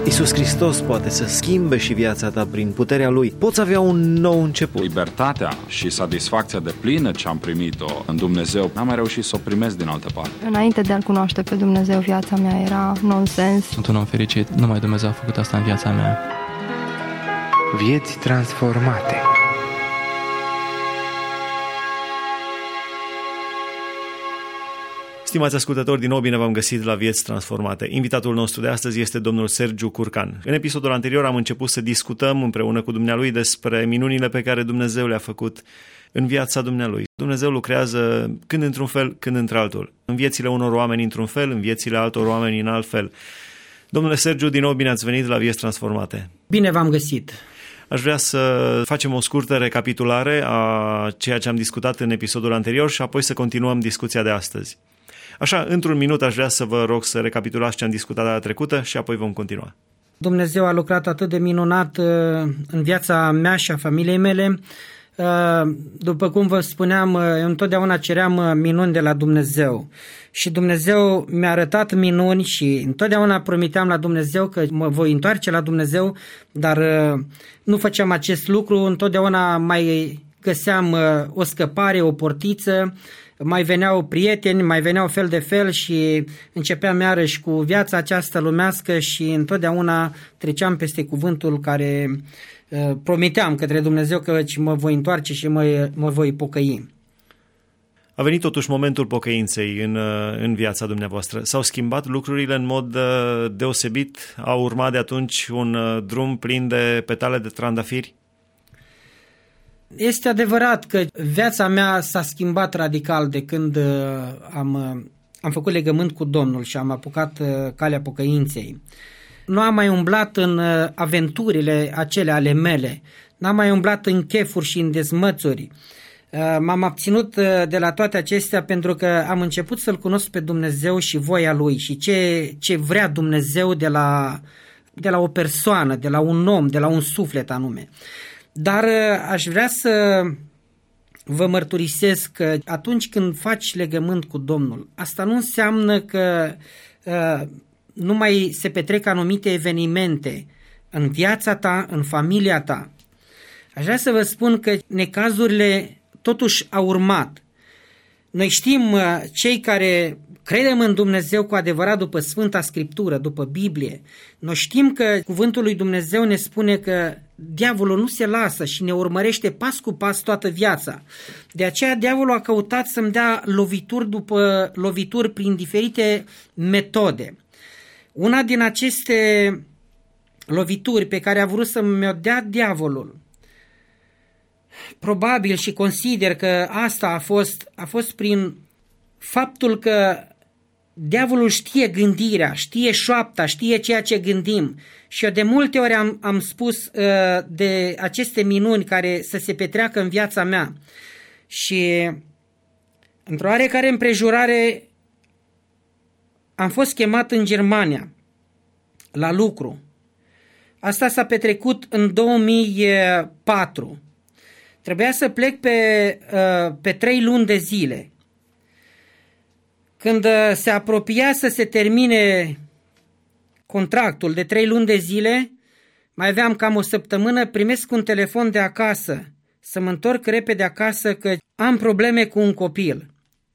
Iisus Hristos poate să schimbe și viața ta prin puterea Lui. Poți avea un nou început. Libertatea și satisfacția deplină ce am primit-o în Dumnezeu, n-am mai reușit să o primesc din altă parte. Înainte de a-L cunoaște pe Dumnezeu, viața mea era nonsens. Sunt un om fericit, numai Dumnezeu a făcut asta în viața mea. Vieți transformate. Stimați ascultători, din nou bine v-am găsit la Vieți Transformate. Invitatul nostru de astăzi este domnul Sergiu Curcan. În episodul anterior am început să discutăm împreună cu dumnealui despre minunile pe care Dumnezeu le-a făcut în viața dumnealui. Dumnezeu lucrează când într-un fel, când într-altul. În viețile unor oameni într-un fel, în viețile altor oameni în alt fel. Domnule Sergiu, din nou bine ați venit la Vieți Transformate. Bine v-am găsit. Aș vrea să facem o scurtă recapitulare a ceea ce am discutat în episodul anterior și apoi să continuăm discuția de astăzi. Așa, într-un minut aș vrea să vă rog să recapitulați ce am discutat data trecută și apoi vom continua. Dumnezeu a lucrat atât de minunat în viața mea și a familiei mele. După cum vă spuneam, eu întotdeauna ceream minuni de la Dumnezeu. Și Dumnezeu mi-a arătat minuni și întotdeauna promiteam la Dumnezeu că mă voi întoarce la Dumnezeu, dar nu făceam acest lucru, întotdeauna mai găseam o scăpare, o portiță, mai veneau prieteni, mai veneau fel de fel și începeam iarăși cu viața aceasta lumească și întotdeauna treceam peste cuvântul care promiteam către Dumnezeu că mă voi întoarce și mă voi pocăi. A venit totuși momentul pocăinței în viața dumneavoastră. S-au schimbat lucrurile în mod deosebit? A urmat de atunci un drum plin de petale de trandafiri? Este adevărat că viața mea s-a schimbat radical de când am făcut legământ cu Domnul și am apucat calea pocăinței. Nu am mai umblat în aventurile acelea ale mele, n-am mai umblat în chefuri și în dezmățuri. M-am abținut de la toate acestea pentru că am început să-L cunosc pe Dumnezeu și voia Lui și ce vrea Dumnezeu de la o persoană, de la un om, de la un suflet anume. Dar aș vrea să vă mărturisesc că atunci când faci legământ cu Domnul, asta nu înseamnă că nu mai se petrec anumite evenimente în viața ta, în familia ta. Aș vrea să vă spun că necazurile totuși au urmat. Noi știm, cei care credem în Dumnezeu cu adevărat după Sfânta Scriptură, după Biblie, noi știm că cuvântul lui Dumnezeu ne spune că diavolul nu se lasă și ne urmărește pas cu pas toată viața. De aceea diavolul a căutat să-mi dea lovituri după lovituri prin diferite metode. Una din aceste lovituri pe care a vrut să mi-o dea diavolul, probabil și consider că asta a fost prin faptul că diavolul știe gândirea, știe șoapta, știe ceea ce gândim. Și eu de multe ori am spus de aceste minuni care să se petreacă în viața mea. Și într-o oarecare împrejurare am fost chemat în Germania la lucru. Asta s-a petrecut în 2004. Trebuia să plec pe 3 luni de zile. Când se apropia să se termine contractul de 3 luni de zile, mai aveam cam o săptămână, primesc un telefon de acasă, să mă întorc repede acasă că am probleme cu un copil.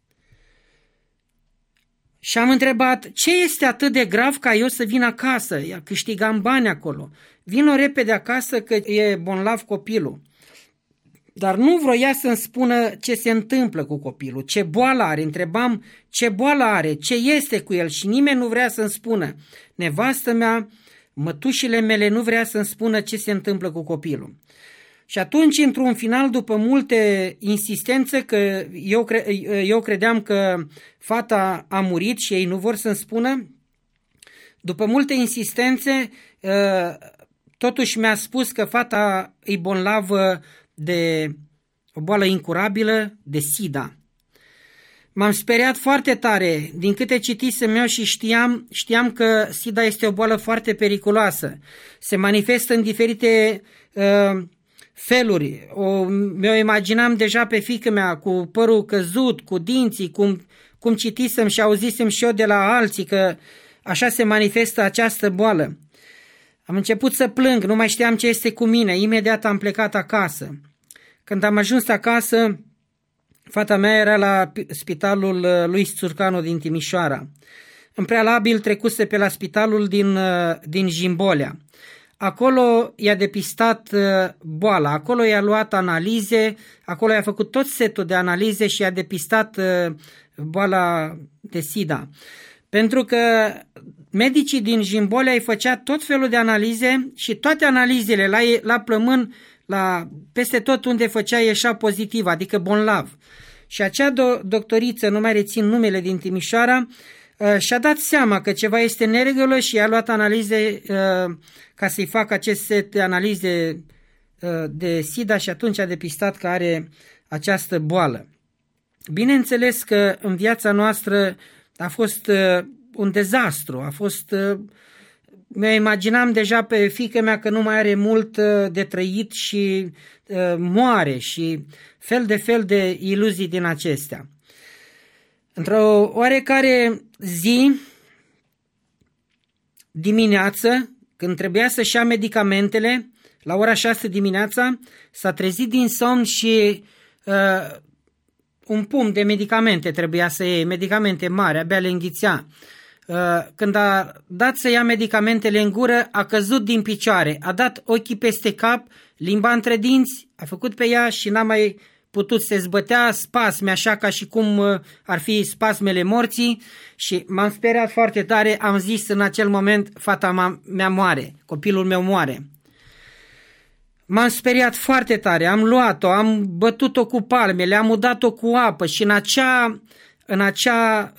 Și am întrebat, ce este atât de grav ca eu să vin acasă? Câștigam bani acolo. Vino repede acasă că e bolnav copilul. Dar nu vroia să-mi spună ce se întâmplă cu copilul, ce boală are. Întrebam ce boală are, ce este cu el și nimeni nu vrea să-mi spună. Nevastă mea, mătușile mele nu vrea să-mi spună ce se întâmplă cu copilul. Și atunci, într-un final, după multe insistențe, că eu credeam că fata a murit și ei nu vor să-mi spună, după multe insistențe, totuși mi-a spus că fata e bolnavă de o boală incurabilă, de SIDA. M-am speriat foarte tare, din câte citisem eu și știam că SIDA este o boală foarte periculoasă. Se manifestă în diferite feluri. Mi-o imaginam deja pe fiică-mea cu părul căzut, cu dinții, cum citisem și auzisem și eu de la alții că așa se manifestă această boală. Am început să plâng, nu mai știam ce este cu mine, imediat am plecat acasă. Când am ajuns acasă, fata mea era la spitalul lui Țurcanu din Timișoara. În prealabil trecuse pe la spitalul din Jimbolea. Acolo i-a depistat boala, acolo i-a luat analize, acolo i-a făcut tot setul de analize și i-a depistat boala de SIDA. Pentru că medicii din Jimbolea îi făcea tot felul de analize și toate analizele la plămân, peste tot unde făcea ieșea pozitiv, adică bolnav. Și acea doctoriță, nu mai rețin numele, din Timișoara, și-a dat seama că ceva este în neregulă și i-a luat analize ca să-i facă acest set de analize de SIDA și atunci a depistat că are această boală. Bineînțeles că în viața noastră a fost un dezastru, mi-o imaginam deja pe fiica mea că nu mai are mult de trăit și moare și fel de iluzii din acestea. Într-o oarecare zi, dimineață, când trebuia să-și ia medicamentele, la ora 6 dimineața, s-a trezit din somn și un pumn de medicamente trebuia să iei, medicamente mari, abia le înghițea. Când a dat să ia medicamentele în gură, a căzut din picioare, a dat ochii peste cap, limba între dinți, a făcut pe ea și n-a mai putut, se zbătea spasme, așa ca și cum ar fi spasmele morții și m-am speriat foarte tare, am zis în acel moment, fata mea moare, copilul meu moare. M-am speriat foarte tare, am luat-o, am bătut-o cu palmele, am udat-o cu apă și în acea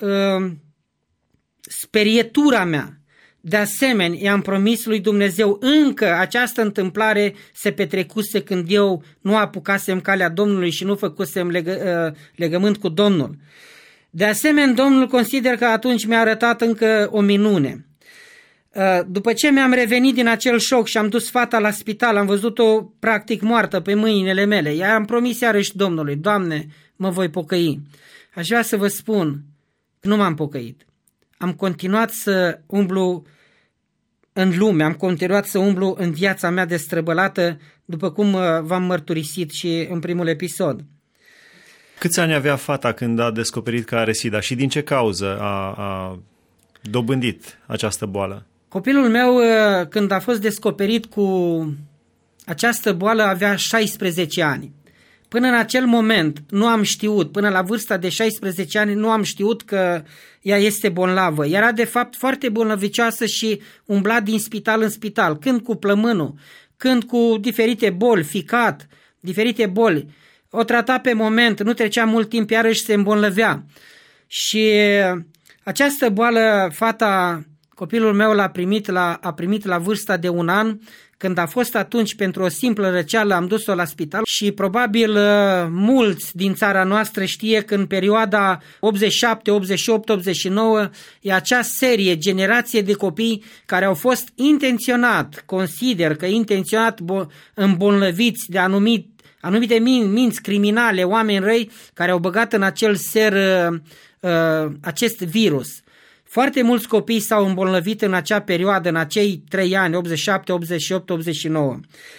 sperietura mea, de asemenea, i-am promis lui Dumnezeu, încă această întâmplare se petrecuse când eu nu apucasem calea Domnului și nu făcusem legământ cu Domnul. De asemenea, Domnul consider că atunci mi-a arătat încă o minune. După ce mi-am revenit din acel șoc și am dus fata la spital, am văzut-o practic moartă pe mâinile mele, iar am promis iarăși Domnului, Doamne, mă voi pocăi. Aș vrea să vă spun că nu m-am pocăit. Am continuat să umblu în lume, am continuat să umblu în viața mea destrăbălată, după cum v-am mărturisit și în primul episod. Câți ani avea fata când a descoperit că are SIDA și din ce cauză a dobândit această boală? Copilul meu, când a fost descoperit cu această boală, avea 16 ani. Până în acel moment nu am știut, până la vârsta de 16 ani nu am știut că ea este bolnavă. Era de fapt foarte bolnăvicioasă și umbla din spital în spital, când cu plămânul, când cu diferite boli, ficat, diferite boli. O trata pe moment, nu trecea mult timp, iarăși se îmbolnăvea. Și această boală, copilul meu a primit la vârsta de 1 an, când a fost atunci pentru o simplă răceală, am dus-o la spital și probabil mulți din țara noastră știe că în perioada 87, 88, 89 e acea generație de copii care au fost consider că intenționat îmbolnăviți de anumite minți criminale, oameni răi care au băgat în acel ser acest virus. Foarte mulți copii s-au îmbolnăvit în acea perioadă, în acei 3 ani, 87, 88, 89.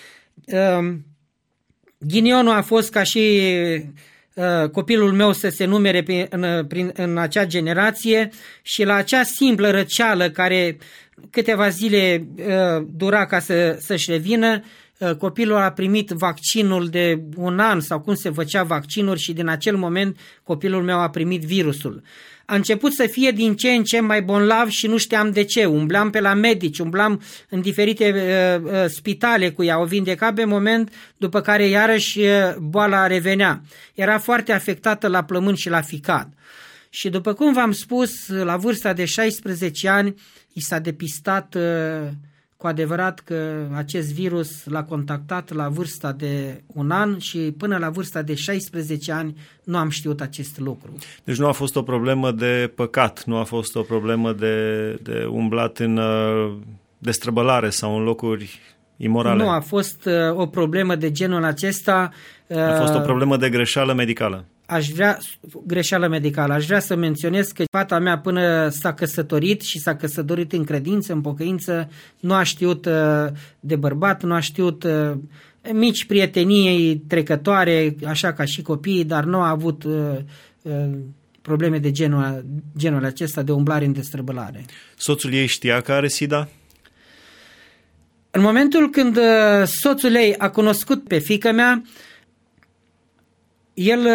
Ghinionul a fost ca și copilul meu să se numere în acea generație și la acea simplă răceală care câteva zile dura ca să-și revină, copilul a primit vaccinul de 1 an sau cum se făcea vaccinuri și din acel moment copilul meu a primit virusul. A început să fie din ce în ce mai bolnav și nu știam de ce. Umblam pe la medici, umblam în diferite spitale cu ea, o vindeca pe moment, după care iarăși boala revenea. Era foarte afectată la plămân și la ficat. Și după cum v-am spus, la vârsta de 16 ani i s-a depistat cu adevărat că acest virus l-a contactat la vârsta de 1 an și până la vârsta de 16 ani nu am știut acest lucru. Deci nu a fost o problemă de păcat, nu a fost o problemă de umblat în destrăbălare sau în locuri imorale. Nu a fost o problemă de genul acesta. A fost o problemă de greșeală medicală. greșeală medicală, aș vrea să menționez că fata mea până s-a căsătorit și s-a căsătorit în credință, în pocăință, nu a știut de bărbat, nu a știut mici prietenii trecătoare, așa ca și copiii, dar nu a avut probleme de genul acesta de umblare în destrăbălare. Soțul ei știa că are SIDA? În momentul când soțul ei a cunoscut pe fiica mea, el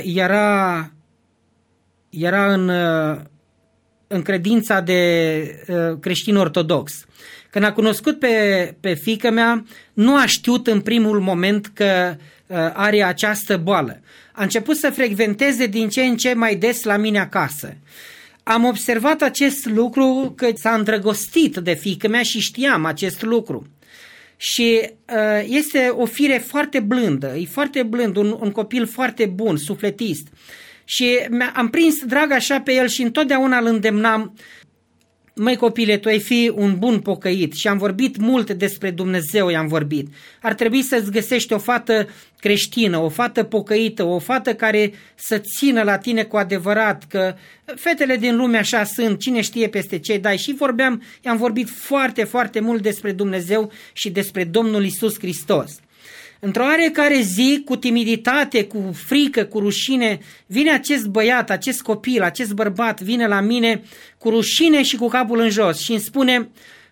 era în credința de creștin ortodox. Când a cunoscut pe fiica mea, nu a știut în primul moment că are această boală. A început să frecventeze din ce în ce mai des la mine acasă. Am observat acest lucru, că s-a îndrăgostit de fiica mea și știam acest lucru. Și este o fire foarte blândă, e foarte blând, un copil foarte bun, sufletist. Și am prins drag așa pe el și întotdeauna îl îndemnam: măi copile, tu ai fi un bun pocăit. Și am vorbit mult despre Dumnezeu, i-am vorbit. Ar trebui să-ți găsești o fată creștină, o fată pocăită, o fată care să țină la tine cu adevărat, că fetele din lume așa sunt, cine știe peste ce dai. Și i-am vorbit foarte, foarte mult despre Dumnezeu și despre Domnul Iisus Hristos. Într-o oarecare zi, cu timiditate, cu frică, cu rușine, vine acest băiat, acest copil, acest bărbat, vine la mine cu rușine și cu capul în jos și îmi spune: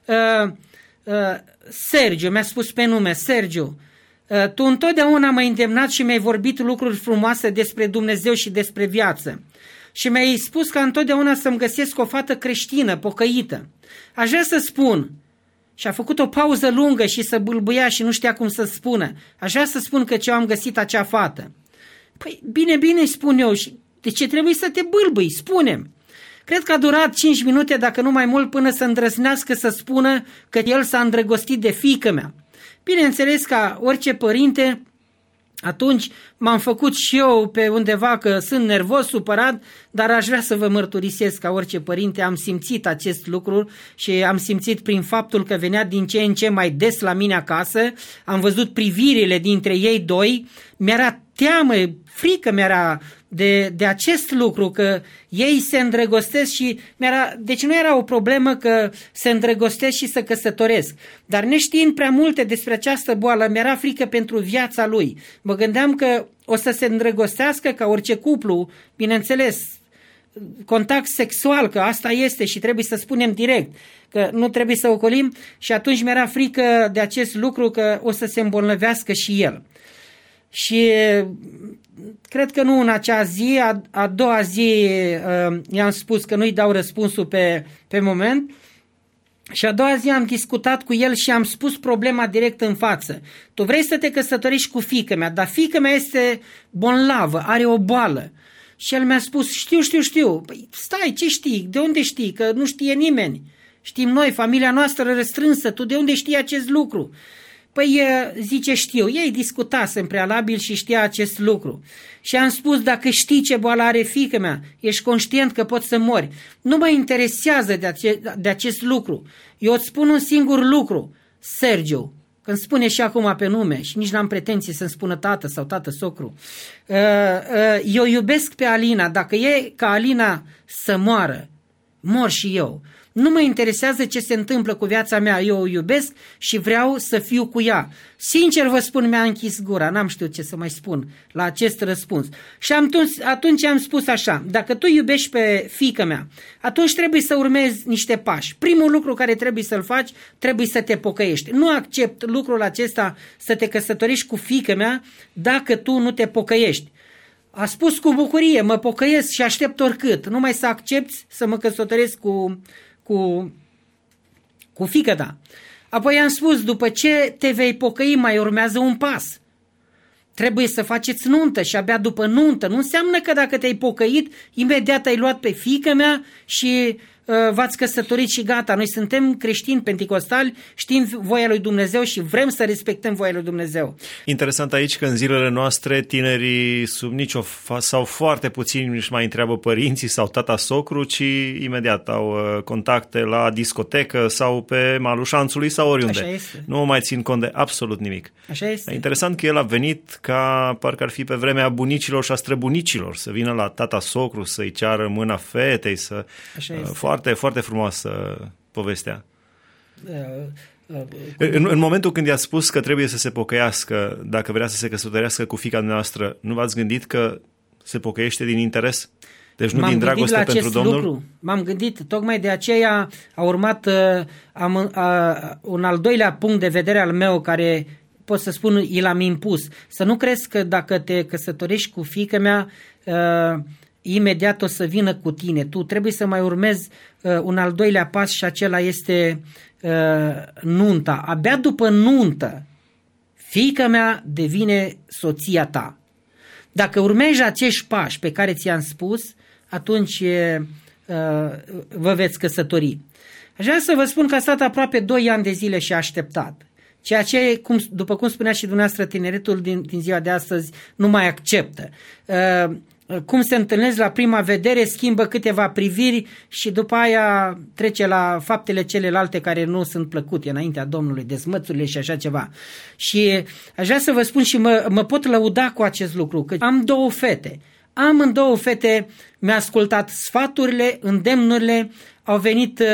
Sergiu, mi-a spus pe nume, Sergiu, tu întotdeauna m-ai îndemnat și mi-ai vorbit lucruri frumoase despre Dumnezeu și despre viață. Și mi-ai spus că întotdeauna să-mi găsesc o fată creștină, pocăită. Aș vrea să spun... Și a făcut o pauză lungă și să bâlbâia și nu știa cum să spună. Aș vrea să spun că am găsit acea fată. Păi bine, spun eu. Și de ce trebuie să te bâlbâi? Spune-mi. Cred că a durat 5 minute, dacă nu mai mult, până să îndrăznească să spună că el s-a îndrăgostit de fiică mea. Bineînțeles, ca orice părinte, atunci m-am făcut și eu pe undeva că sunt nervos, supărat, dar aș vrea să vă mărturisesc, ca orice părinte, am simțit acest lucru și am simțit prin faptul că venea din ce în ce mai des la mine acasă, am văzut privirile dintre ei doi, mi-era teamă, frică mi-era de acest lucru, că ei se îndrăgostesc și deci nu era o problemă că se îndrăgostesc și se căsătoresc, dar neștiind prea multe despre această boală, mi-era frică pentru viața lui. Mă gândeam că o să se îndrăgostească ca orice cuplu, bineînțeles, contact sexual, că asta este și trebuie să spunem direct, că nu trebuie să ocolim, și atunci mi-era frică de acest lucru, că o să se îmbolnăvească și el. Și cred că nu în acea zi, a doua zi i-am spus că nu-i dau răspunsul pe moment, și a doua zi am discutat cu el și am spus problema direct în față. Tu vrei să te căsătorești cu fiica mea, dar fiica mea este bolnavă, are o boală. Și el mi-a spus: știu. Păi stai, ce știi? De unde știi? Că nu știe nimeni. Știm noi, familia noastră restrânsă, tu de unde știi acest lucru? Păi zice: știu. Ei discutase în prealabil și știa acest lucru. Și am spus: dacă știi ce boală are fiica mea, ești conștient că poți să mori. Nu mă interesează de acest lucru. Eu îți spun un singur lucru, Sergiu, când spune și acum pe nume, și nici n-am pretenții să-mi spună tată sau tată-socru. Eu iubesc pe Alina, dacă e ca Alina să moară, mor și eu. Nu mă interesează ce se întâmplă cu viața mea, eu o iubesc și vreau să fiu cu ea. Sincer vă spun, mi-a închis gura, n-am știut ce să mai spun la acest răspuns. Și atunci am spus așa: dacă tu iubești pe fiica mea, atunci trebuie să urmezi niște pași. Primul lucru care trebuie să-l faci, trebuie să te pocăiești. Nu accept lucrul acesta, să te căsătorești cu fiica mea, dacă tu nu te pocăiești. A spus cu bucurie: mă pocăiesc și aștept oricât, numai să accepti să mă căsătoresc cu fiica ta. Apoi am spus: după ce te vei pocăi, mai urmează un pas. Trebuie să faceți nuntă și abia după nuntă. Nu înseamnă că dacă te-ai pocăit, imediat ai luat pe fiica mea și v-ați căsătorit și gata. Noi suntem creștini penticostali, știm voia lui Dumnezeu și vrem să respectăm voia lui Dumnezeu. Interesant aici că în zilele noastre tinerii sau foarte puțini își mai întreabă părinții sau tata socru, ci imediat au contacte la discotecă sau pe malul șanțului sau oriunde. Așa este. Nu mai țin cont de absolut nimic. Așa este. Interesant că el a venit ca parcă ar fi pe vremea bunicilor și a străbunicilor, să vină la tata socru să-i ceară mâna fetei, să... Foarte, foarte frumoasă povestea. În momentul când i-a spus că trebuie să se pocăiască, dacă vrea să se căsătorească cu fiica noastră, nu v-ați gândit că se pocăiește din interes? Deci nu din dragoste pentru Domnul? Lucru. M-am gândit, tocmai de aceea a urmat un al doilea punct de vedere al meu care, pot să spun, i l-am impus. Să nu crezi că dacă te căsătorești cu fiica mea, imediat o să vină cu tine. Tu trebuie să mai urmezi un al doilea pas și acela este nunta. Abia după nuntă, fiica mea devine soția ta. Dacă urmezi acești pași pe care ți-am spus, atunci vă veți căsători. Aș vrea să vă spun că a stat aproape 2 ani de zile și a așteptat. Ceea ce, după cum spunea și dumneavoastră, tineretul din ziua de astăzi nu mai acceptă. Cum se întâlnesc la prima vedere, schimbă câteva priviri și după aia trece la faptele celelalte care nu sunt plăcute înaintea Domnului, dezmățurile și așa ceva. Și aș vrea să vă spun și mă pot lăuda cu acest lucru, că am 2 fete. Amândouă fete mi-au ascultat sfaturile, îndemnurile, au venit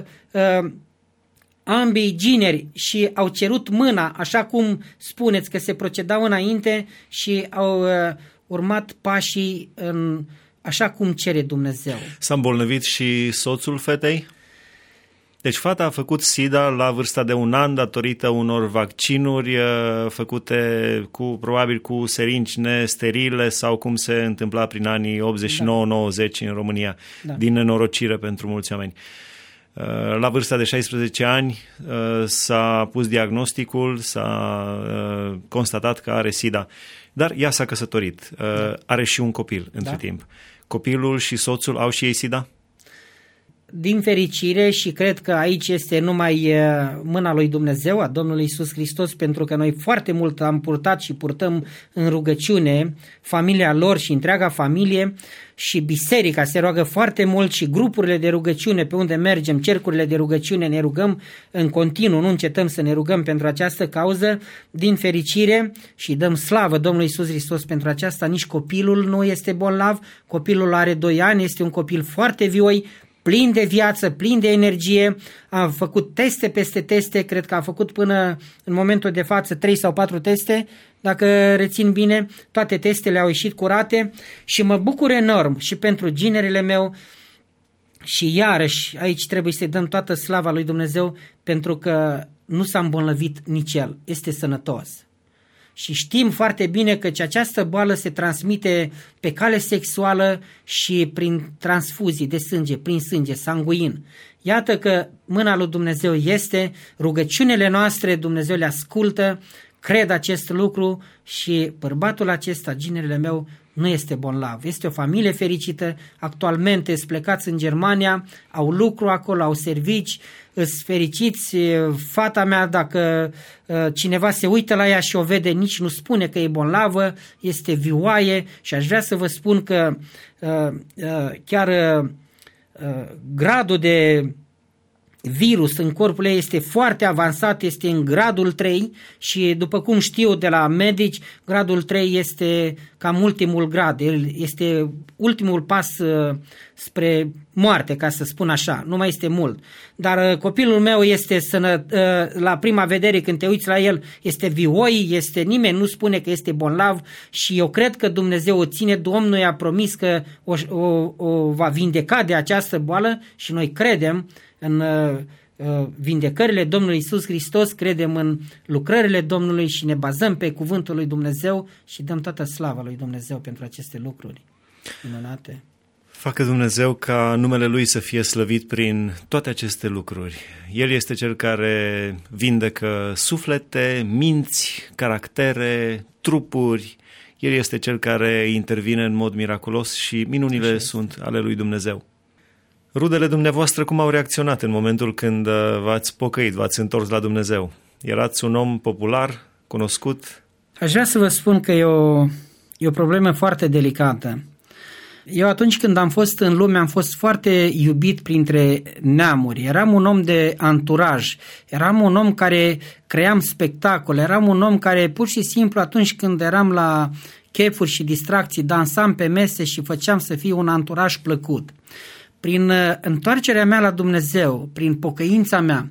ambii gineri și au cerut mâna, așa cum spuneți că se procedau înainte și au urmat pașii așa cum cere Dumnezeu. S-a îmbolnăvit și soțul fetei? Deci fata a făcut SIDA la vârsta de 1 an datorită unor vaccinuri făcute probabil cu seringi nesterile sau cum se întâmpla prin anii 89-90 în România, din nenorocire pentru mulți oameni. La vârsta de 16 ani s-a pus diagnosticul, s-a constatat că are SIDA, dar ea s-a căsătorit, are și un copil între timp. Copilul și soțul au și ei SIDA? Din fericire, și cred că aici este numai mâna lui Dumnezeu, a Domnului Iisus Hristos, pentru că noi foarte mult am purtat și purtăm în rugăciune familia lor și întreaga familie, și biserica se roagă foarte mult și grupurile de rugăciune pe unde mergem, cercurile de rugăciune, ne rugăm în continuu, nu încetăm să ne rugăm pentru această cauză. Din fericire, și dăm slavă Domnului Iisus Hristos pentru aceasta, nici copilul nu este bolnav, copilul are 2 ani, este un copil foarte vioi, plin de viață, plin de energie. Am făcut teste peste teste, cred că a făcut până în momentul de față 3 sau 4 teste, dacă rețin bine, toate testele au ieșit curate și mă bucur enorm și pentru ginerele meu. Și iarăși aici trebuie să-i dăm toată slava lui Dumnezeu, pentru că nu s-a îmbolnăvit nici el, este sănătos. Și știm foarte bine că această boală se transmite pe cale sexuală și prin transfuzii de sânge, prin sânge, sanguin. Iată că mâna lui Dumnezeu este, rugăciunile noastre Dumnezeu le ascultă, cred acest lucru și bărbatul acesta, ginerele meu, nu este bolnav. Este o familie fericită, actualmente sunt plecați în Germania, au lucru acolo, au servici, îs fericiți. Fata mea, dacă cineva se uită la ea și o vede, nici nu spune că e bolnavă, este vioaie și aș vrea să vă spun că chiar gradul de virus în corpul ei este foarte avansat, este în gradul 3 și după cum știu de la medici, gradul 3 este cam ultimul grad, este ultimul pas spre moarte, ca să spun așa, nu mai este mult. Dar copilul meu este la prima vedere când te uiți la el, este vioi, nimeni nu spune că este bolnav și eu cred că Dumnezeu o ține, Domnul i-a promis că o va vindeca de această boală și noi credem în vindecările Domnului Iisus Hristos, credem în lucrările Domnului și ne bazăm pe cuvântul lui Dumnezeu și dăm toată slava lui Dumnezeu pentru aceste lucruri minunate. Facă Dumnezeu ca numele Lui să fie slăvit prin toate aceste lucruri. El este Cel care vindecă suflete, minți, caractere, trupuri. El este Cel care intervine în mod miraculos și minunile sunt ale lui Dumnezeu. Rudele dumneavoastră cum au reacționat în momentul când v-ați pocăit, v-ați întors la Dumnezeu? Erați un om popular, cunoscut? Aș vrea să vă spun că e o problemă foarte delicată. Eu atunci când am fost în lume am fost foarte iubit printre neamuri. Eram un om de anturaj, eram un om care cream spectacole, eram un om care pur și simplu atunci când eram la chefuri și distracții dansam pe mese și făceam să fie un anturaj plăcut. Prin întoarcerea mea la Dumnezeu, prin pocăința mea,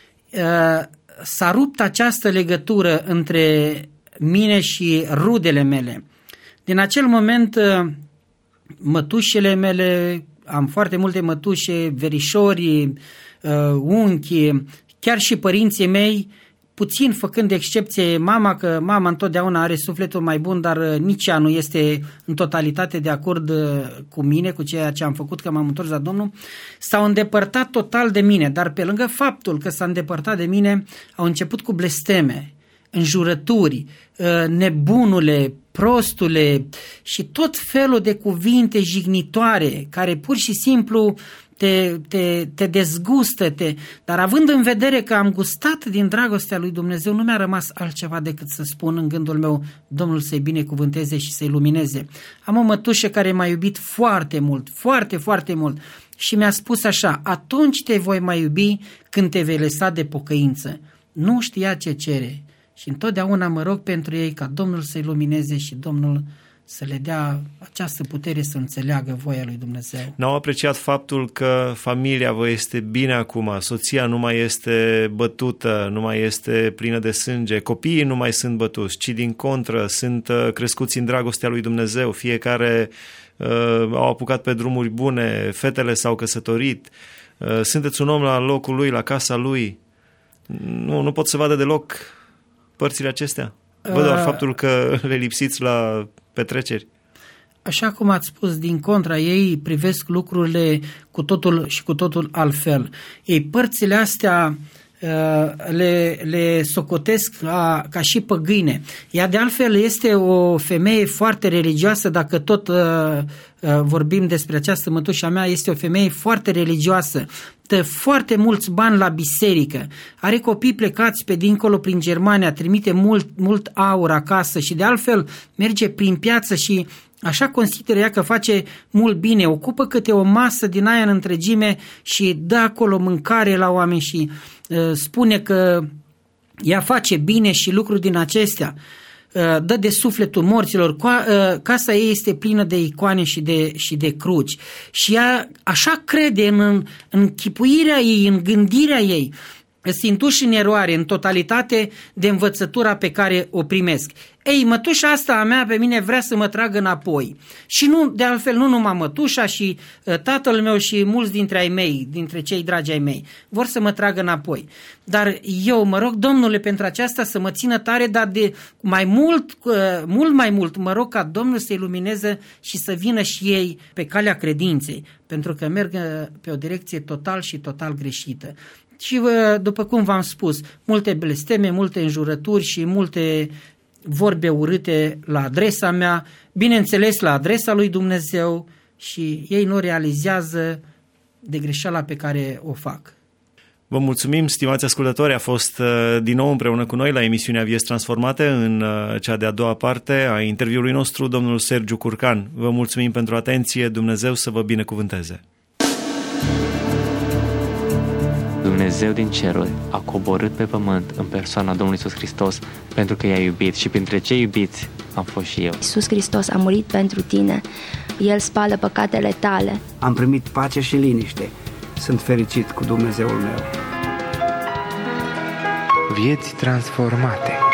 s-a rupt această legătură între mine și rudele mele. Din acel moment, mătușele mele, am foarte multe mătușe, verișori, unchi, chiar și părinții mei, puțin făcând excepție mama, că mama întotdeauna are sufletul mai bun, dar nici ea nu este în totalitate de acord cu mine, cu ceea ce am făcut, că m-am întors la Domnul, s-au îndepărtat total de mine, dar pe lângă faptul că s-a îndepărtat de mine, au început cu blesteme, înjurături, nebunule, prostule și tot felul de cuvinte jignitoare care pur și simplu te dezgustă, dar având în vedere că am gustat din dragostea lui Dumnezeu, nu mi-a rămas altceva decât să spun în gândul meu, Domnul să-i binecuvânteze și să-i lumineze. Am o mătușă care m-a iubit foarte mult, foarte, foarte mult și mi-a spus așa: atunci te voi mai iubi când te vei lăsa de pocăință. Nu știa ce cere și întotdeauna mă rog pentru ei ca Domnul să-i lumineze și Domnul să le dea această putere să înțeleagă voia lui Dumnezeu. N-au apreciat faptul că familia vă este bine acum, soția nu mai este bătută, nu mai este plină de sânge, copiii nu mai sunt bătuți, ci din contră sunt crescuți în dragostea lui Dumnezeu, fiecare au apucat pe drumuri bune, fetele s-au căsătorit, sunteți un om la locul lui, la casa lui. Nu pot să vadă deloc părțile acestea. Văd doar faptul că le lipsiți la petreceri. Așa cum ați spus, din contra, ei privesc lucrurile cu totul și cu totul altfel. Ei părțile astea le socotesc ca și păgâine. Ea de altfel este o femeie foarte religioasă, dacă tot vorbim despre această mătușa mea, este o femeie foarte religioasă, dă foarte mulți bani la biserică, are copii plecați pe dincolo prin Germania, trimite mult aur acasă și de altfel merge prin piață și așa consideră ea că face mult bine, ocupă câte o masă din aia în întregime și dă acolo mâncare la oameni și spune că ea face bine și lucruri din acestea, dă de sufletul morților, casa ei este plină de icoane și de cruci și ea așa crede în închipuirea ei, în gândirea ei, se întuși în eroare, în totalitate de învățătura pe care o primesc. Ei, mătușa asta a mea pe mine vrea să mă tragă înapoi. Și nu, de altfel, nu numai mătușa și tatăl meu și mulți dintre ai mei, dintre cei dragi ai mei, vor să mă tragă înapoi. Dar eu mă rog, Domnule, pentru aceasta să mă țină tare, dar de mult mai mult, mă rog ca Domnul să-i lumineze și să vină și ei pe calea credinței, pentru că merg pe o direcție total și total greșită. Și după cum v-am spus, multe blesteme, multe înjurături și multe vorbe urâte la adresa mea, bineînțeles la adresa lui Dumnezeu, și ei nu realizează de greșeala pe care o fac. Vă mulțumim, stimați ascultători, a fost din nou împreună cu noi la emisiunea Vieți Transformate în cea de-a doua parte a interviului nostru, domnul Sergiu Curcan. Vă mulțumim pentru atenție, Dumnezeu să vă binecuvânteze. Dumnezeu din ceruri a coborât pe pământ în persoana Domnului Iisus Hristos pentru că i-a iubit și printre cei iubiți am fost și eu. Iisus Hristos a murit pentru tine, El spală păcatele tale. Am primit pace și liniște, sunt fericit cu Dumnezeul meu. Vieți transformate.